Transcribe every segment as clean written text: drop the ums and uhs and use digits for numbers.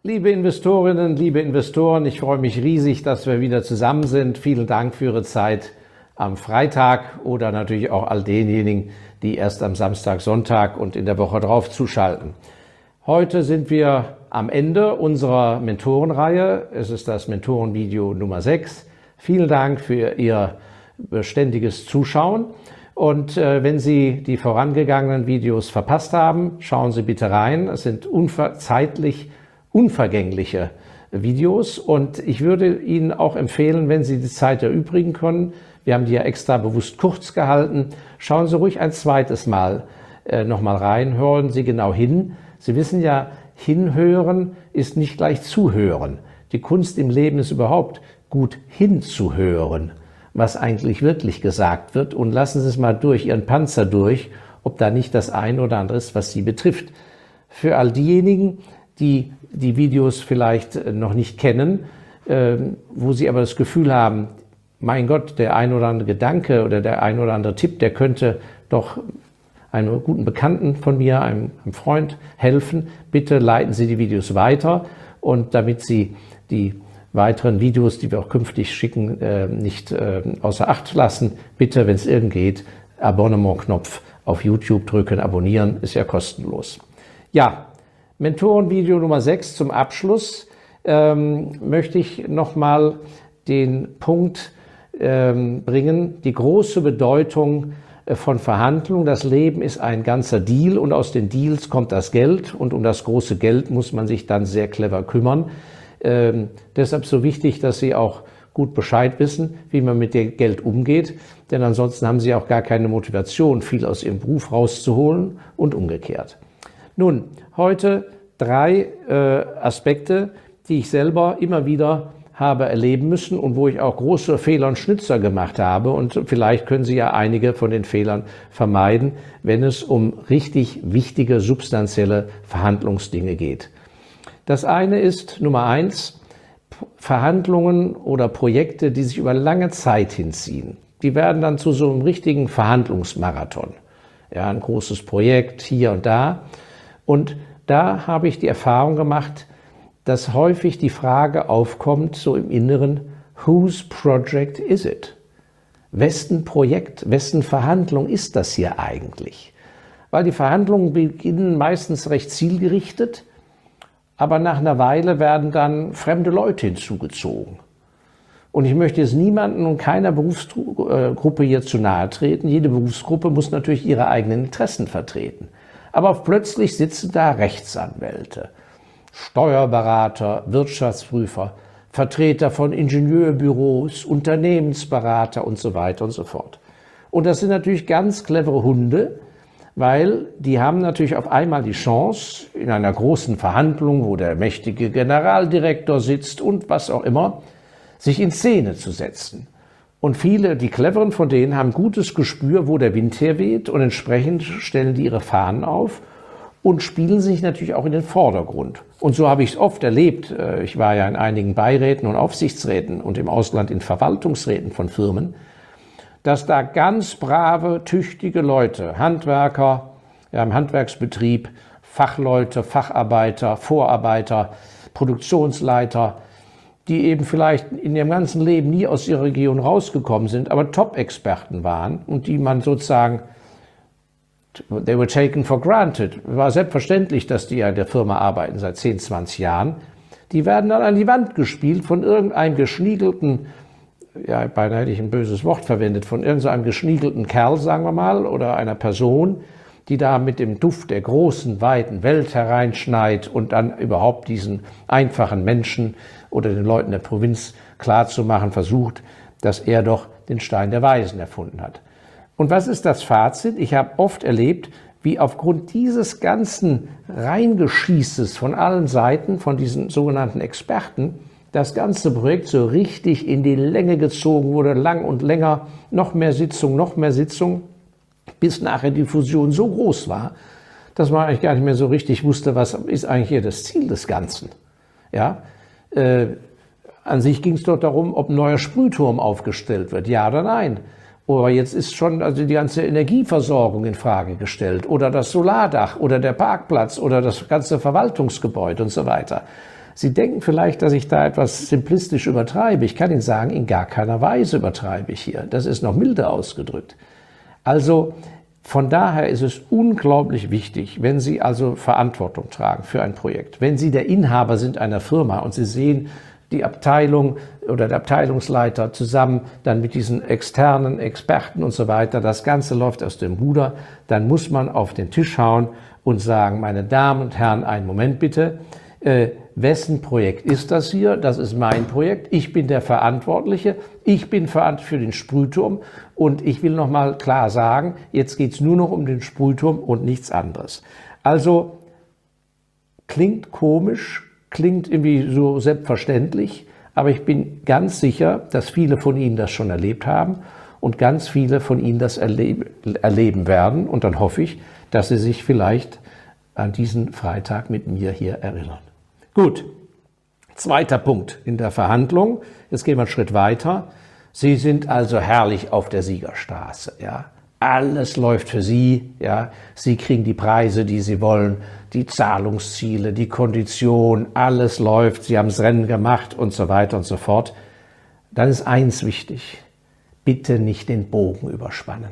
Liebe Investorinnen, liebe Investoren, ich freue mich riesig, dass wir wieder zusammen sind. Vielen Dank für Ihre Zeit am Freitag oder natürlich auch all denjenigen, die erst am Samstag, Sonntag und in der Woche drauf zuschalten. Heute sind wir am Ende unserer Mentorenreihe. Es ist das Mentorenvideo Nummer 6. Vielen Dank für Ihr beständiges Zuschauen. Und wenn Sie die vorangegangenen Videos verpasst haben, schauen Sie bitte rein. Es sind zeitlich unvergängliche Videos und ich würde Ihnen auch empfehlen, wenn Sie die Zeit erübrigen können, wir haben die ja extra bewusst kurz gehalten, schauen Sie ruhig ein zweites Mal nochmal rein, hören Sie genau hin. Sie wissen ja, hinhören ist nicht gleich zuhören. Die Kunst im Leben ist überhaupt gut hinzuhören, was eigentlich wirklich gesagt wird, und lassen Sie es mal durch Ihren Panzer durch, ob da nicht das eine oder andere ist, was Sie betrifft. Für all diejenigen, die die Videos vielleicht noch nicht kennen, wo Sie aber das Gefühl haben, mein Gott, der ein oder andere Gedanke oder der ein oder andere Tipp, der könnte doch einem guten Bekannten von mir, einem Freund helfen. Bitte leiten Sie die Videos weiter, und damit Sie die weiteren Videos, die wir auch künftig schicken, nicht außer Acht lassen, bitte, wenn es irgend geht, Abonnement-Knopf auf YouTube drücken, abonnieren, ist ja kostenlos. Ja, Mentorenvideo Nummer 6 zum Abschluss möchte ich nochmal den Punkt bringen, die große Bedeutung von Verhandlungen. Das Leben ist ein ganzer Deal und aus den Deals kommt das Geld, und um das große Geld muss man sich dann sehr clever kümmern. Deshalb so wichtig, dass Sie auch gut Bescheid wissen, wie man mit dem Geld umgeht, denn ansonsten haben Sie auch gar keine Motivation, viel aus Ihrem Beruf rauszuholen und umgekehrt. Nun, heute 3 Aspekte, die ich selber immer wieder habe erleben müssen und wo ich auch große Fehler und Schnitzer gemacht habe, und vielleicht können Sie ja einige von den Fehlern vermeiden, wenn es um richtig wichtige, substanzielle Verhandlungsdinge geht. Das eine ist, Nummer 1, Verhandlungen oder Projekte, die sich über lange Zeit hinziehen. Die werden dann zu so einem richtigen Verhandlungsmarathon. Ja, ein großes Projekt hier und da. Und da habe ich die Erfahrung gemacht, dass häufig die Frage aufkommt, so im Inneren, whose project is it? Wessen Projekt, wessen Verhandlung ist das hier eigentlich? Weil die Verhandlungen beginnen meistens recht zielgerichtet, aber nach einer Weile werden dann fremde Leute hinzugezogen. Und ich möchte jetzt niemanden und keiner Berufsgruppe hier zu nahe treten. Jede Berufsgruppe muss natürlich ihre eigenen Interessen vertreten. Aber plötzlich sitzen da Rechtsanwälte, Steuerberater, Wirtschaftsprüfer, Vertreter von Ingenieurbüros, Unternehmensberater und so weiter und so fort. Und das sind natürlich ganz clevere Hunde, weil die haben natürlich auf einmal die Chance, in einer großen Verhandlung, wo der mächtige Generaldirektor sitzt und was auch immer, sich in Szene zu setzen. Und viele, die Cleveren von denen, haben gutes Gespür, wo der Wind herweht, und entsprechend stellen die ihre Fahnen auf und spielen sich natürlich auch in den Vordergrund. Und so habe ich es oft erlebt. Ich war ja in einigen Beiräten und Aufsichtsräten und im Ausland in Verwaltungsräten von Firmen, dass da ganz brave, tüchtige Leute, Handwerker, ja, im Handwerksbetrieb, Fachleute, Facharbeiter, Vorarbeiter, Produktionsleiter, die eben vielleicht in ihrem ganzen Leben nie aus ihrer Region rausgekommen sind, aber Top-Experten waren und die man sozusagen, they were taken for granted. War selbstverständlich, dass die ja in der Firma arbeiten seit 10, 20 Jahren. Die werden dann an die Wand gespielt von irgendeinem geschniegelten, ja, beinahe hätte ich ein böses Wort verwendet, von irgendeinem geschniegelten Kerl, sagen wir mal, oder einer Person, die da mit dem Duft der großen, weiten Welt hereinschneit und dann überhaupt diesen einfachen Menschen oder den Leuten der Provinz klarzumachen versucht, dass er doch den Stein der Weisen erfunden hat. Und was ist das Fazit? Ich habe oft erlebt, wie aufgrund dieses ganzen Reingeschießes von allen Seiten, von diesen sogenannten Experten, das ganze Projekt so richtig in die Länge gezogen wurde, lang und länger, noch mehr Sitzung, bis nachher die Fusion so groß war, dass man eigentlich gar nicht mehr so richtig wusste, was ist eigentlich hier das Ziel des Ganzen. Ja, an sich ging es doch darum, ob ein neuer Sprühturm aufgestellt wird, ja oder nein. Aber jetzt ist schon also die ganze Energieversorgung in Frage gestellt oder das Solardach oder der Parkplatz oder das ganze Verwaltungsgebäude und so weiter. Sie denken vielleicht, dass ich da etwas simplistisch übertreibe. Ich kann Ihnen sagen, in gar keiner Weise übertreibe ich hier. Das ist noch milde ausgedrückt. Also von daher ist es unglaublich wichtig, wenn Sie also Verantwortung tragen für ein Projekt. Wenn Sie der Inhaber sind einer Firma und Sie sehen die Abteilung oder der Abteilungsleiter zusammen dann mit diesen externen Experten und so weiter, das Ganze läuft aus dem Ruder, dann muss man auf den Tisch hauen und sagen, meine Damen und Herren, einen Moment bitte, wessen Projekt ist das hier? Das ist mein Projekt. Ich bin der Verantwortliche. Ich bin verantwortlich für den Sprühturm. Und ich will noch mal klar sagen, jetzt geht es nur noch um den Sprühturm und nichts anderes. Also klingt komisch, klingt irgendwie so selbstverständlich, aber ich bin ganz sicher, dass viele von Ihnen das schon erlebt haben und ganz viele von Ihnen das erleben werden. Und dann hoffe ich, dass Sie sich vielleicht an diesen Freitag mit mir hier erinnern. Gut, zweiter Punkt in der Verhandlung. Jetzt gehen wir einen Schritt weiter. Sie sind also herrlich auf der Siegerstraße. Ja? Alles läuft für Sie. Ja? Sie kriegen die Preise, die Sie wollen, die Zahlungsziele, die Kondition, alles läuft. Sie haben das Rennen gemacht und so weiter und so fort. Dann ist eins wichtig. Bitte nicht den Bogen überspannen.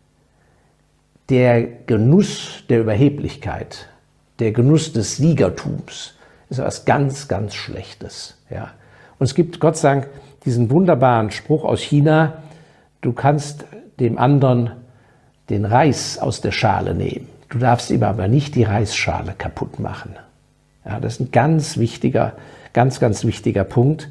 Der Genuss der Überheblichkeit, der Genuss des Siegertums ist etwas ganz, ganz Schlechtes. Ja. Und es gibt Gott sei Dank diesen wunderbaren Spruch aus China, du kannst dem anderen den Reis aus der Schale nehmen. Du darfst ihm aber nicht die Reisschale kaputt machen. Ja, das ist ein ganz wichtiger Punkt.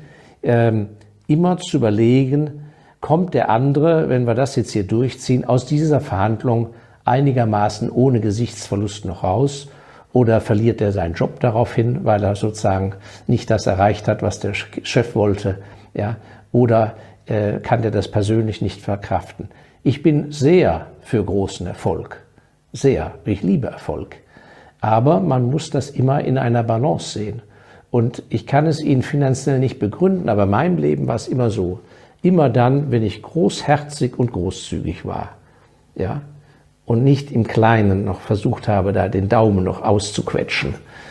Immer zu überlegen, kommt der andere, wenn wir das jetzt hier durchziehen, aus dieser Verhandlung einigermaßen ohne Gesichtsverlust noch raus oder verliert er seinen Job daraufhin, weil er sozusagen nicht das erreicht hat, was der Chef wollte, ja, oder kann der das persönlich nicht verkraften. Ich bin sehr für großen Erfolg, sehr, ich liebe Erfolg, aber man muss das immer in einer Balance sehen und ich kann es Ihnen finanziell nicht begründen, aber in meinem Leben war es immer so, immer dann, wenn ich großherzig und großzügig war, ja, und nicht im Kleinen noch versucht habe, da den Daumen noch auszuquetschen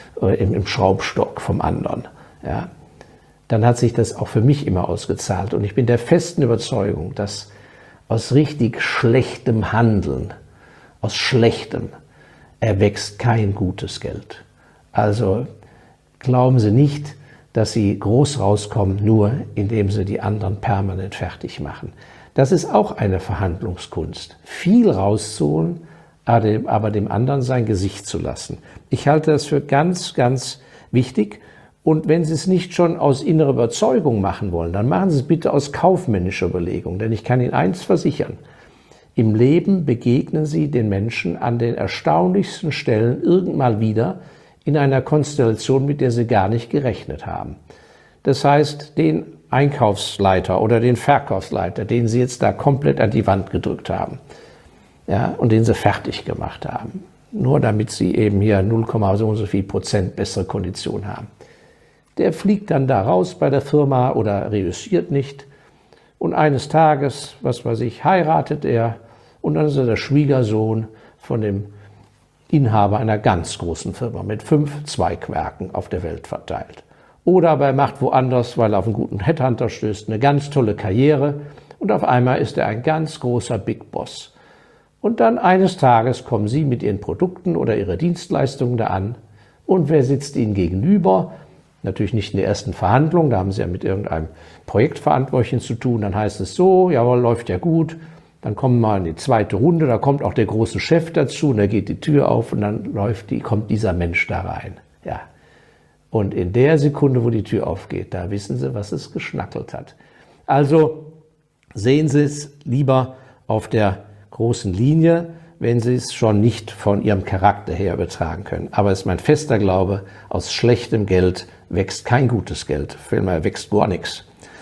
im Schraubstock vom anderen, ja, dann hat sich das auch für mich immer ausgezahlt. Und ich bin der festen Überzeugung, dass aus richtig schlechtem Handeln, aus Schlechtem, erwächst kein gutes Geld. Also glauben Sie nicht, dass Sie groß rauskommen, nur indem Sie die anderen permanent fertig machen. Das ist auch eine Verhandlungskunst. Viel rauszuholen, aber dem anderen sein Gesicht zu lassen. Ich halte das für ganz, ganz wichtig. Und wenn Sie es nicht schon aus innerer Überzeugung machen wollen, dann machen Sie es bitte aus kaufmännischer Überlegung. Denn ich kann Ihnen eins versichern. Im Leben begegnen Sie den Menschen an den erstaunlichsten Stellen irgendwann wieder in einer Konstellation, mit der Sie gar nicht gerechnet haben. Das heißt, den Einkaufsleiter oder den Verkaufsleiter, den Sie jetzt da komplett an die Wand gedrückt haben, ja, und den Sie fertig gemacht haben, nur damit Sie eben hier 0, so und so viel Prozent bessere Kondition haben. Der fliegt dann da raus bei der Firma oder reüssiert nicht und eines Tages, was weiß ich, heiratet er und dann ist er der Schwiegersohn von dem Inhaber einer ganz großen Firma mit 5 Zweigwerken auf der Welt verteilt. Oder aber er macht woanders, weil er auf einen guten Headhunter stößt, eine ganz tolle Karriere und auf einmal ist er ein ganz großer Big Boss. Und dann eines Tages kommen Sie mit Ihren Produkten oder Ihrer Dienstleistungen da an und wer sitzt Ihnen gegenüber? Natürlich nicht in der ersten Verhandlung, da haben Sie ja mit irgendeinem Projektverantwortlichen zu tun, dann heißt es so, jawohl, läuft ja gut, dann kommen wir in die zweite Runde, da kommt auch der große Chef dazu und da geht die Tür auf und dann kommt dieser Mensch da rein. Ja. Und in der Sekunde, wo die Tür aufgeht, da wissen Sie, was es geschnackelt hat. Also sehen Sie es lieber auf der großen Linie, wenn Sie es schon nicht von Ihrem Charakter her übertragen können. Aber es ist mein fester Glaube, aus schlechtem Geld wächst kein gutes Geld. Vielmehr wächst gar nichts.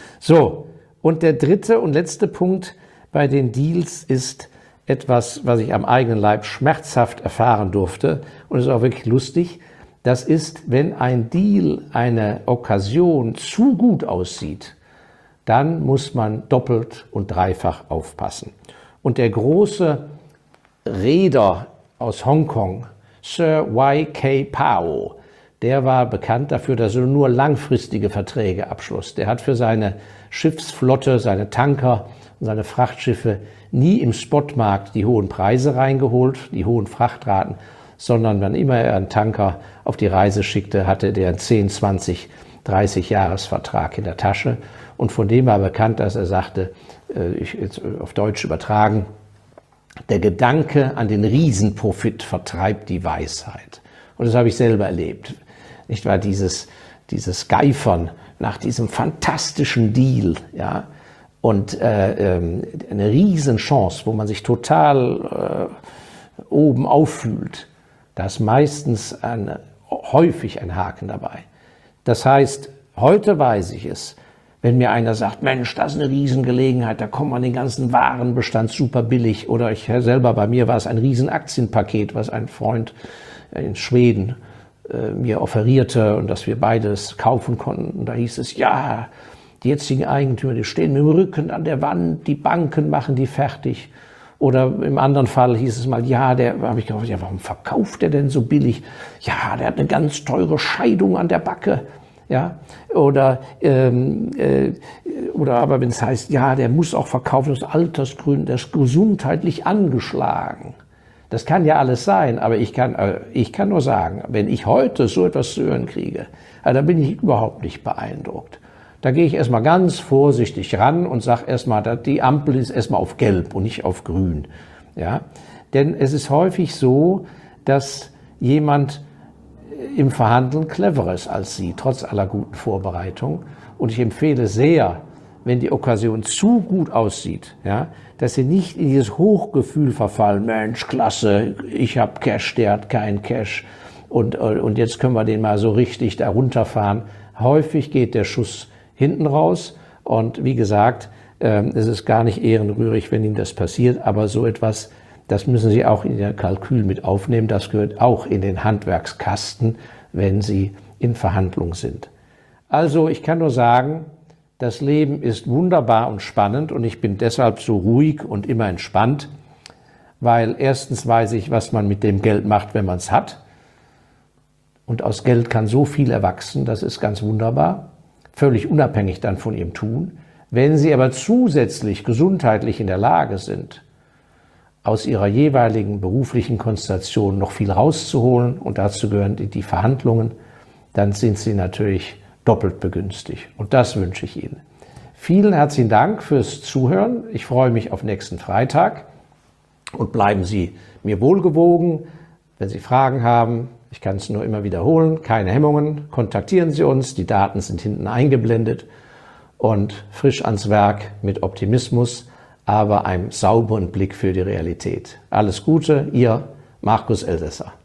So, und der dritte und letzte Punkt bei den Deals ist etwas, was ich am eigenen Leib schmerzhaft erfahren durfte. Und es ist auch wirklich lustig. Das ist, wenn ein Deal, eine Okkasion zu gut aussieht, dann muss man doppelt und dreifach aufpassen. Und der große Reeder aus Hongkong, Sir Y.K. Pao, der war bekannt dafür, dass er nur langfristige Verträge abschloss. Der hat für seine Schiffsflotte, seine Tanker und seine Frachtschiffe nie im Spotmarkt die hohen Preise reingeholt, die hohen Frachtraten, sondern wann immer er einen Tanker auf die Reise schickte, hatte der einen 10, 20, 30 Jahresvertrag in der Tasche. Und von dem war bekannt, dass er sagte, ich jetzt auf Deutsch übertragen, der Gedanke an den Riesenprofit vertreibt die Weisheit. Und das habe ich selber erlebt. Nicht wahr? Dieses Geifern nach diesem fantastischen Deal, ja, und eine Riesenchance, wo man sich total oben auffühlt, da ist meistens häufig ein Haken dabei. Das heißt, heute weiß ich es, wenn mir einer sagt, Mensch, das ist eine Riesengelegenheit, da kommt man den ganzen Warenbestand super billig. Oder ich selber, bei mir war es ein Riesenaktienpaket, was ein Freund in Schweden mir offerierte und dass wir beides kaufen konnten. Und da hieß es, ja, die jetzigen Eigentümer, die stehen mit dem Rücken an der Wand, die Banken machen die fertig. Oder im anderen Fall hieß es mal, ja, habe ich gedacht, ja, warum verkauft der denn so billig? Ja, der hat eine ganz teure Scheidung an der Backe. Ja, oder aber wenn es heißt, ja, der muss auch verkaufen aus Altersgründen, der ist gesundheitlich angeschlagen. Das kann ja alles sein, aber ich kann nur sagen, wenn ich heute so etwas zu hören kriege, dann bin ich überhaupt nicht beeindruckt. Da gehe ich erstmal ganz vorsichtig ran und sage erstmal, die Ampel ist erstmal auf Gelb und nicht auf Grün. Ja? Denn es ist häufig so, dass jemand im Verhandeln cleverer ist als Sie, trotz aller guten Vorbereitung. Und ich empfehle sehr, wenn die Okkasion zu gut aussieht, ja, dass Sie nicht in dieses Hochgefühl verfallen, Mensch, klasse, ich habe Cash, der hat keinen Cash und jetzt können wir den mal so richtig da runterfahren. Häufig geht der Schuss hinten raus und wie gesagt, es ist gar nicht ehrenrührig, wenn Ihnen das passiert, aber so etwas, das müssen Sie auch in Ihr Kalkül mit aufnehmen. Das gehört auch in den Handwerkskasten, wenn Sie in Verhandlung sind. Also ich kann nur sagen, das Leben ist wunderbar und spannend und ich bin deshalb so ruhig und immer entspannt, weil erstens weiß ich, was man mit dem Geld macht, wenn man es hat. Und aus Geld kann so viel erwachsen, das ist ganz wunderbar, völlig unabhängig dann von Ihrem Tun. Wenn Sie aber zusätzlich gesundheitlich in der Lage sind, aus ihrer jeweiligen beruflichen Konstellation noch viel rauszuholen, und dazu gehören die Verhandlungen, dann sind Sie natürlich doppelt begünstigt. Und das wünsche ich Ihnen. Vielen herzlichen Dank fürs Zuhören. Ich freue mich auf nächsten Freitag und bleiben Sie mir wohlgewogen. Wenn Sie Fragen haben, ich kann es nur immer wiederholen, keine Hemmungen, kontaktieren Sie uns. Die Daten sind hinten eingeblendet und frisch ans Werk mit Optimismus, aber einem sauberen Blick für die Realität. Alles Gute, Ihr Markus Elsässer.